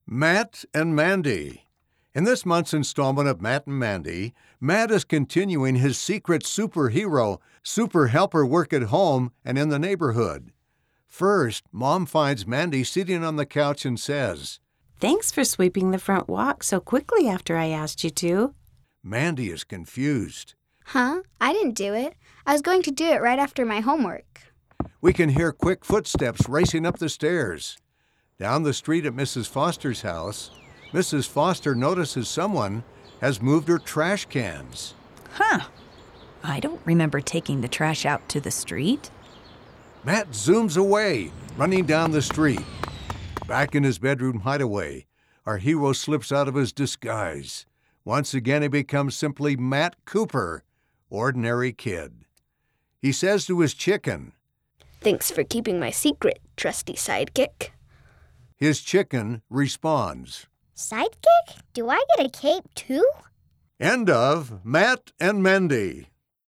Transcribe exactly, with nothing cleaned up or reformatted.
Matt and Mandy. In this month's installment of Matt and Mandy, Matt is continuing his secret superhero, super helper work at home and in the neighborhood. First, Mom finds Mandy sitting on the couch and says, "Thanks for sweeping the front walk so quickly after I asked you to." Mandy is confused. Huh? I didn't do it. I was going to do it right after my homework. We can hear quick footsteps racing up the stairs. Down the street at Missus Foster's house, Missus Foster notices someone has moved her trash cans. Huh. I don't remember taking the trash out to the street. Matt zooms away, running down the street. Back in his bedroom hideaway, our hero slips out of his disguise. Once again, he becomes simply Matt Cooper, ordinary kid. He says to his chicken, "Thanks for keeping my secret, trusty sidekick." His chicken responds, Sidekick? Do I get a cape too? End of Matt and Mandy.